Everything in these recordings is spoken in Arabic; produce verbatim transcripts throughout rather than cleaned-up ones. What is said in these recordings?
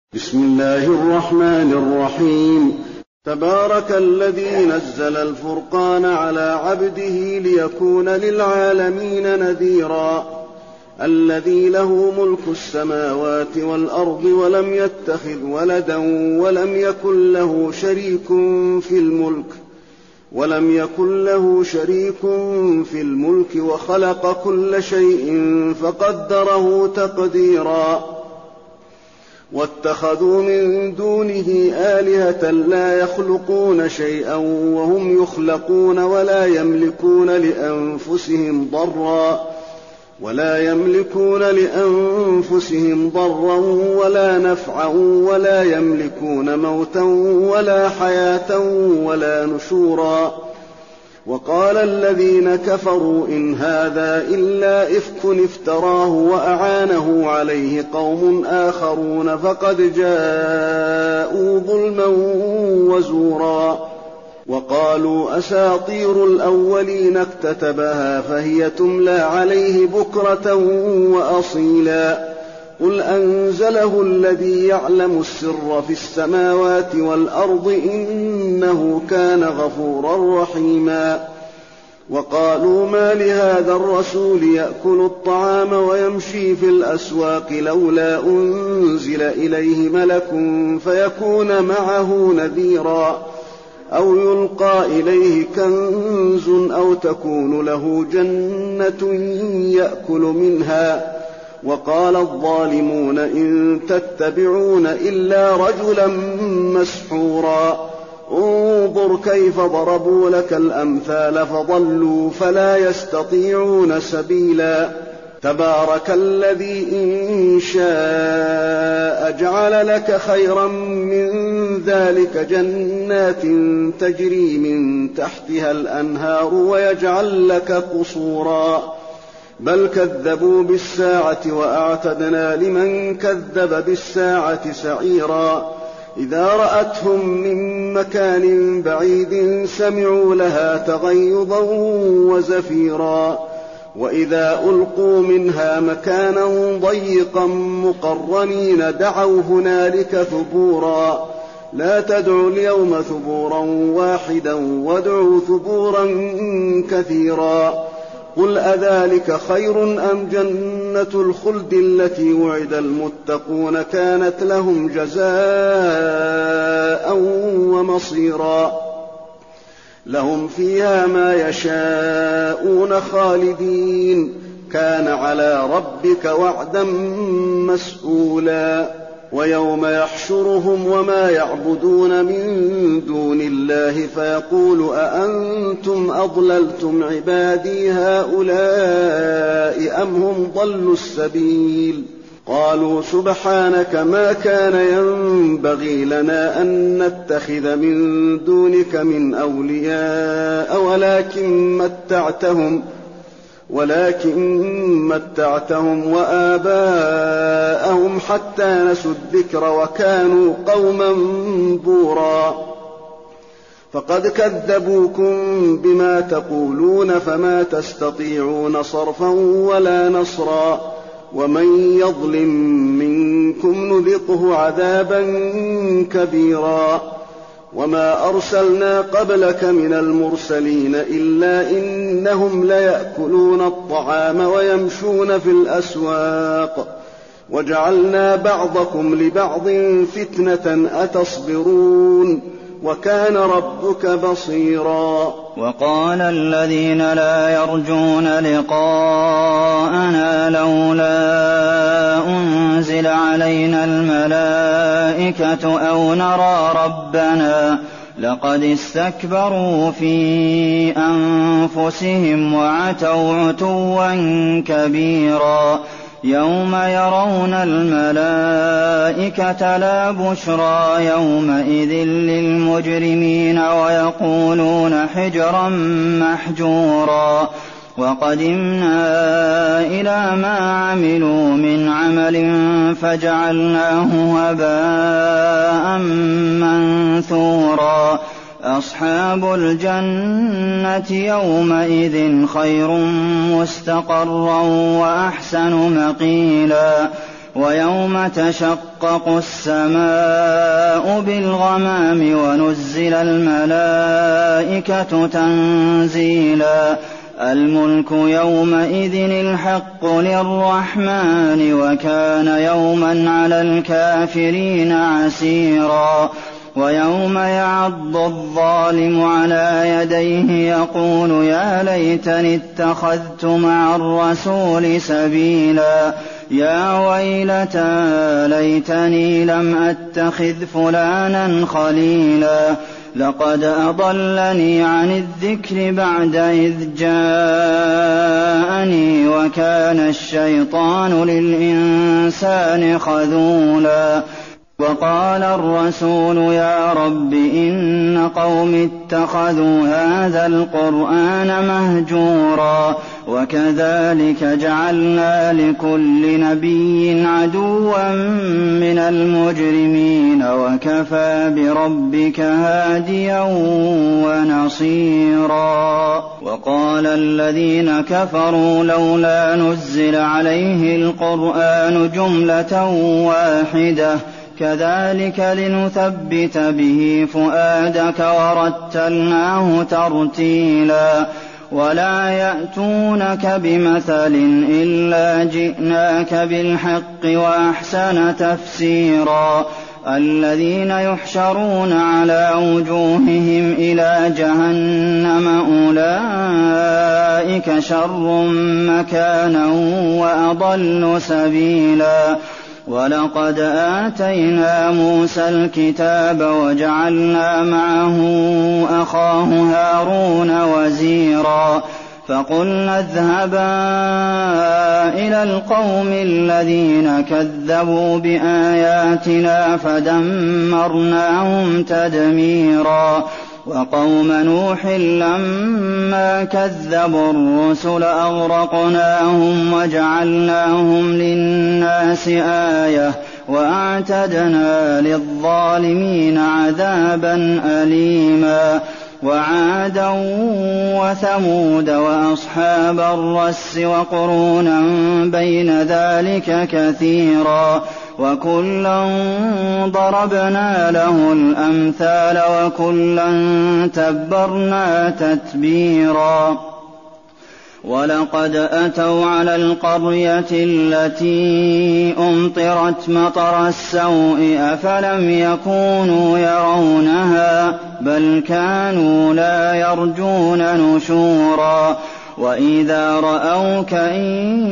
بسم الله الرحمن الرحيم. تبارك الذي نزل الفرقان على عبده ليكون للعالمين نذيرا. الذي له ملك السماوات والأرض ولم يتخذ ولدا ولم يكن له شريك في الملك ولم يكن له شريك في الملك وخلق كل شيء فقدره تقديرا. واتخذوا من دونه آلهة لا يخلقون شيئا وهم يخلقون ولا يملكون لأنفسهم ضرا ولا يملكون لأنفسهم ضرا ولا نفعا ولا يملكون موتا ولا حياة ولا نشورا. وقال الذين كفروا إن هذا إلا إفك افتراه وأعانه عليه قوم آخرون فقد جاءوا ظلما وزورا. وقالوا أساطير الأولين اكتتبها فهي تملى عليه بكرة وأصيلا. قل أنزله الذي يعلم السر في السماوات والأرض إنه كان غفورا رحيما. وقالوا ما لهذا الرسول يأكل الطعام ويمشي في الأسواق لولا أنزل إليه ملك فيكون معه نذيرا أو يلقى إليه كنز أو تكون له جنة يأكل منها. وقال الظالمون إن تتبعون إلا رجلا مسحورا. انظر كيف ضربوا لك الأمثال فضلوا فلا يستطيعون سبيلا. تبارك الذي إن شاء جعل لك خيرا من ذلك جنات تجري من تحتها الأنهار ويجعل لك قصورا. بل كذبوا بالساعة وأعتدنا لمن كذب بالساعة سعيرا. إذا رأتهم من مكان بعيد سمعوا لها تغيظا وزفيرا. وإذا ألقوا منها مكانا ضيقا مقرنين دعوا هنالك ثبورا. لا تدعوا اليوم ثبورا واحدا وادعوا ثبورا كثيرا. قل أذلك خير أم جنة الخلد التي وعد المتقون كانت لهم جزاء ومصيرا. لهم فيها ما يشاءون خالدين كان على ربك وعدا مسئولا. ويوم يحشرهم وما يعبدون من دون الله فيقول أأنتم أضللتم عبادي هؤلاء أم هم ضلوا السبيل. قالوا سبحانك ما كان ينبغي لنا أن نتخذ من دونك من أولياء ولكن متعتهم ولكن متعتهم وآباءهم حتى نسوا الذكر وكانوا قوما بورا. فقد كذبوكم بما تقولون فما تستطيعون صرفا ولا نصرا. ومن يظلم منكم نذقه عذابا كبيرا. وما أرسلنا قبلك من المرسلين إلا إنهم ليأكلون الطعام ويمشون في الأسواق وجعلنا بعضكم لبعض فتنة أتصبرون وكان ربك بصيرا. وقال الذين لا يرجون لقاءنا لولا أنزل علينا الملائكة أو نرى ربنا لقد استكبروا في أنفسهم وعتوا عتوا كبيرا. يوم يرون الملائكة لا بشرى يومئذ للمجرمين ويقولون حجرا محجورا. وقدمنا إلى ما عملوا من عمل فجعلناه هباء منثورا. أصحاب الجنة يومئذ خير مستقرا وأحسن مقيلا. ويوم تشقق السماء بالغمام ونزل الملائكة تنزيلا الملك يومئذ الحق للرحمن وكان يوما على الكافرين عسيرا ويوم يعض الظالم على يديه يقول يا ليتني اتخذت مع الرسول سبيلا يا ويلتى ليتني لم أتخذ فلانا خليلا لقد أضلني عن الذكر بعد إذ جاءني وكان الشيطان للإنسان خذولا وقال الرسول يا رب إن قوم اتخذوا هذا القرآن مهجورا وكذلك جعلنا لكل نبي عدوا من المجرمين وكفى بربك هاديا ونصيرا وقال الذين كفروا لولا نزل عليه القرآن جملة واحدة كذلك لنثبت به فؤادك ورتلناه ترتيلا ولا يأتونك بمثل إلا جئناك بالحق وأحسن تفسيرا الذين يحشرون على وجوههم إلى جهنم أولئك شر مكانا وأضل سبيلا ولقد آتينا موسى الكتاب وجعلنا معه أخاه هارون وزيرا فقلنا اذهبا إلى القوم الذين كذبوا بآياتنا فدمرناهم تدميرا وقوم نوح لما كذبوا الرسل أغرقناهم وجعلناهم للناس آية وأعتدنا للظالمين عذابا أليما وعادا وثمود وأصحاب الرس وقرونا بين ذلك كثيرا وكلا ضربنا له الأمثال وكلا تبرنا تتبيرا ولقد أتوا على القرية التي أمطرت مطر السوء أفلم يكونوا يرونها بل كانوا لا يرجون نشورا وإذا رأوك إن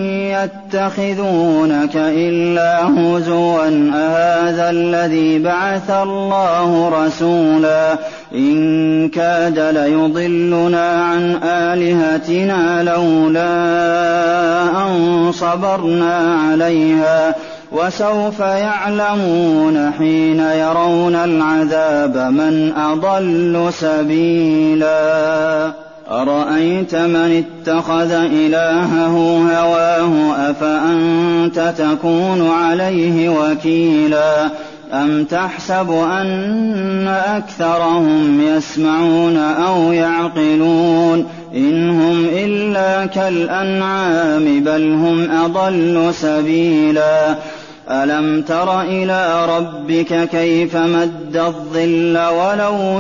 يتخذونك إلا هزوا أهذا الذي بعث الله رسولا إن كاد ليضلنا عن آلهتنا لولا أن صبرنا عليها وسوف يعلمون حين يرون العذاب من أضل سبيلا أرأيت من اتخذ إلهه هواه أفأنت تكون عليه وكيلا أم تحسب أن أكثرهم يسمعون أو يعقلون إن هم إلا كالأنعام بل هم أضل سبيلا ألم تر إلى ربك كيف مد الظل ولو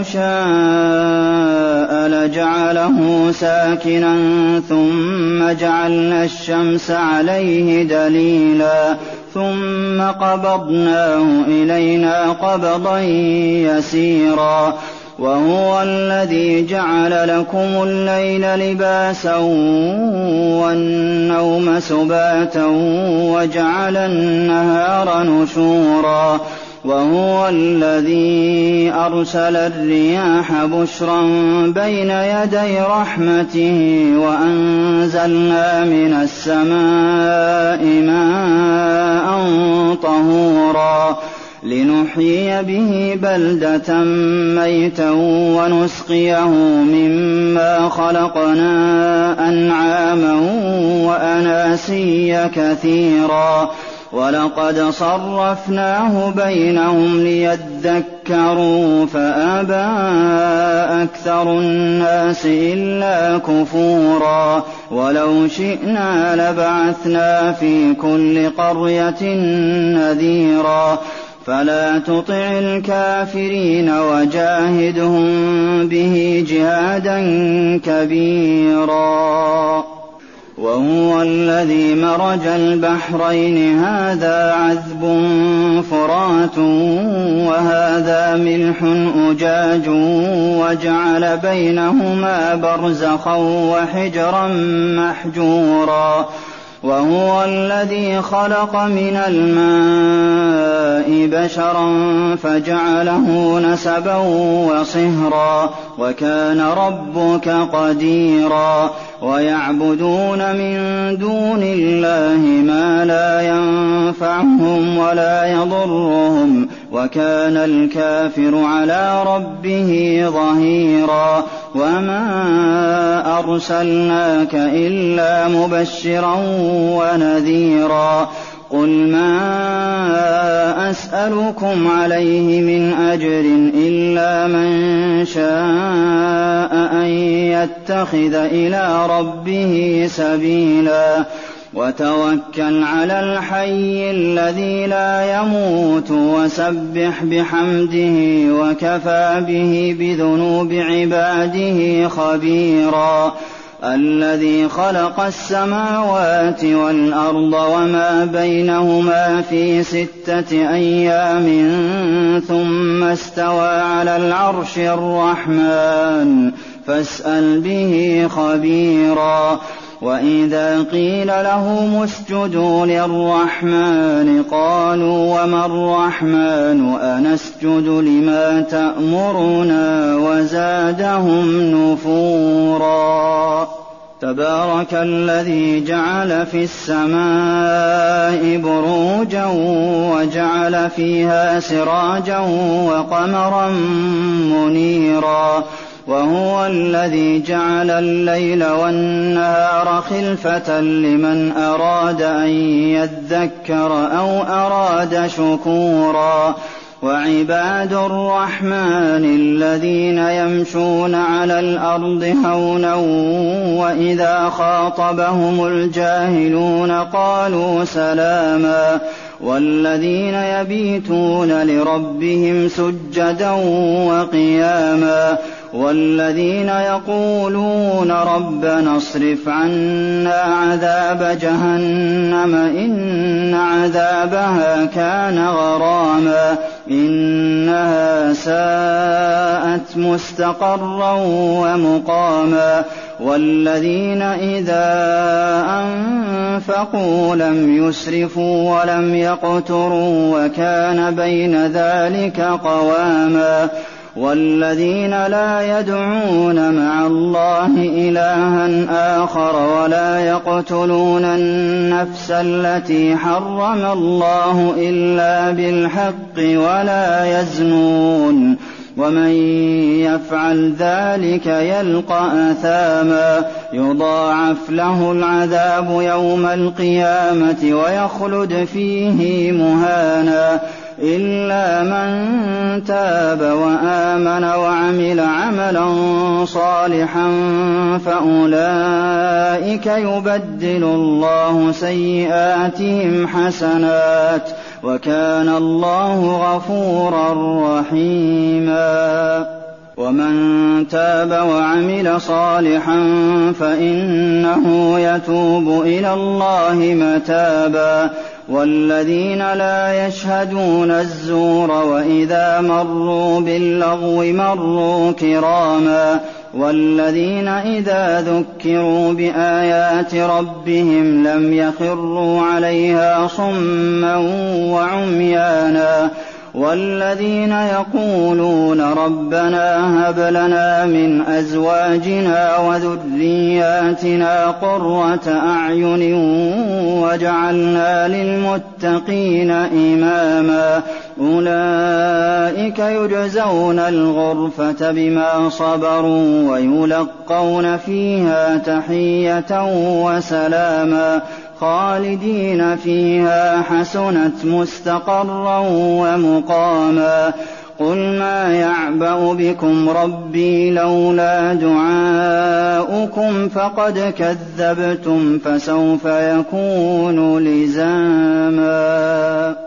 شاء لجعله ساكنا ثم جعلنا الشمس عليه دليلا ثم قبضناه إلينا قبضا يسيرا وهو الذي جعل لكم الليل لباسا والنوم سباتا وجعل النهار نشورا وهو الذي أرسل الرياح بشرا بين يدي رحمته وأنزلنا من السماء ماء طهورا لنحيي به بلدة ميتا ونسقيه مما خلقنا أنعاما وأناسيا كثيرا وَلَقَدْ صَرَّفْنَاهُ بَيْنَهُمْ لِيَذَّكَّرُوا فَأَبَىٰ أَكْثَرُ النَّاسِ إِلَّا كُفُورًا وَلَوْ شِئْنَا لَبَعَثْنَا فِي كُلِّ قَرْيَةٍ نَّذِيرًا فَلَا تُطِعِ الْكَافِرِينَ وَجَاهِدْهُم بِهِ جِهَادًا كَبِيرًا. وَهُوَ الَّذِي مَرَجَ الْبَحْرَيْنِ هَٰذَا عَذْبٌ فُرَاتٌ وَهَٰذَا مِلْحٌ أُجَاجٌ وَجَعَلَ بَيْنَهُمَا بَرْزَخًا وَحِجْرًا مَّحْجُورًا. وَهُوَ الَّذِي خَلَقَ مِنَ الْمَاءِ بَشَرًا فَجَعَلَهُ نَسَبًا وَصِهْرًا ۗ وَكَانَ رَبُّكَ قَدِيرًا. وَيَعْبُدُونَ مِن دُونِ اللَّهِ مَا لَا يَنفَعُهُمْ وَلَا يَضُرُّهُمْ ۗ وَكَانَ الْكَافِرُ عَلَىٰ رَبِّهِ ظَهِيرًا. وَمَا أَرْسَلْنَاكَ إِلَّا مُبَشِّرًا وَنَذِيرًا. قُلْ مَا أَسْأَلُكُمْ عَلَيْهِ مِنْ أَجْرٍ إِلَّا مَن شَاءَ أَن يَتَّخِذَ إِلَىٰ رَبِّهِ سَبِيلًا. وَتَوَكَّلْ عَلَى الْحَيِّ الَّذِي لَا يَمُوتُ وَسَبِّحْ بِحَمْدِهِ وَكَفَىٰ بِهِ بِذُنُوبِ عِبَادِهِ خَبِيرًا. الَّذِي خَلَقَ السَّمَاوَاتِ وَالْأَرْضَ وَمَا بَيْنَهُمَا فِي سِتَّةِ أَيَّامٍ ثُمَّ اسْتَوَىٰ عَلَى الْعَرْشِ الرَّحْمَٰنُ فَاسْأَلْ بِهِ خَبِيرًا. وَإِذَا قِيلَ لَهُمُ اسْجُدُوا لِلرَّحْمَٰنِ قَالُوا وَمَا الرَّحْمَٰنُ أَنَسْجُدُ لِمَا تَأْمُرُنَا وَزَادَهُمْ نُفُورًا. تَبَارَكَ الَّذِي جَعَلَ فِي السَّمَاءِ بُرُوجًا وَجَعَلَ فِيهَا سِرَاجًا وَقَمَرًا مُّنِيرًا. وَهُوَ الَّذِي جَعَلَ اللَّيْلَ وَالنَّهَارَ خِلْفَةً لِّمَنْ أَرَادَ أَن يَذَّكَّرَ أَوْ أَرَادَ شُكُورًا. وَعِبَادُ الرَّحْمَٰنِ الَّذِينَ يَمْشُونَ عَلَى الْأَرْضِ هَوْنًا وَإِذَا خَاطَبَهُمُ الْجَاهِلُونَ قَالُوا سَلَامًا. وَالَّذِينَ يَبِيتُونَ لِرَبِّهِمْ سُجَّدًا وَقِيَامًا. وَالَّذِينَ يَقُولُونَ رَبَّنَا اصْرِفْ عَنَّا عَذَابَ جَهَنَّمَ إِنَّ عَذَابَهَا كَانَ غَرَامًا إِنَّهَا سَاءَتْ مُسْتَقَرًّا وَمُقَامًا. وَالَّذِينَ إِذَا أَنفَقُوا لَمْ يُسْرِفُوا وَلَمْ يَقْتُرُوا وَكَانَ بَيْنَ ذَٰلِكَ قَوَامًا. وَالَّذِينَ لَا يَدْعُونَ مَعَ اللَّهِ إِلَٰهًا آخَرَ وَلَا يَقْتُلُونَ النَّفْسَ الَّتِي حَرَّمَ اللَّهُ إِلَّا بِالْحَقِّ وَلَا يَزْنُونَ. وَمَن يَفْعَلْ ذَٰلِكَ يَلْقَ أَثَامًا يُضَاعَفْ لَهُ الْعَذَابُ يَوْمَ الْقِيَامَةِ وَيَخْلُدْ فِيهِ مُهَانًا إِلَّا مَن تَابَ وَآمَنَ وَعَمِلَ عَمَلًا صَالِحًا فَأُولَٰئِكَ يُبَدِّلُ اللَّهُ سَيِّئَاتِهِمْ حَسَنَاتٍ ۗ وَكَانَ اللَّهُ غَفُورًا رَّحِيمًا. وَمَن تَابَ وَعَمِلَ صَالِحًا فَإِنَّهُ يَتُوبُ إِلَى اللَّهِ مَتَابًا. وَالَّذِينَ لَا يَشْهَدُونَ الزُّورَ وَإِذَا مَرُّوا بِاللَّغْوِ مَرُّوا كِرَامًا. وَالَّذِينَ إِذَا ذُكِّرُوا بِآيَاتِ رَبِّهِمْ لَمْ يَخِرُّوا عَلَيْهَا صُمًّا وَعُمْيَانًا. وَالَّذِينَ يَقُولُونَ رَبَّنَا هَبْ لَنَا مِنْ أَزْوَاجِنَا وَذُرِّيَّاتِنَا قُرَّةَ أَعْيُنٍ وَاجْعَلْنَا لِلْمُتَّقِينَ إِمَامًا أُولَٰئِكَ يُجْزَوْنَ الْغُرْفَةَ بِمَا صَبَرُوا وَيُلَقَّوْنَ فِيهَا تَحِيَّةً وَسَلَامًا. خالدين فيها حسنت مستقرا ومقاما قل ما يعبأ بكم ربي لولا دعاؤكم فقد كذبتم فسوف يكون لزاما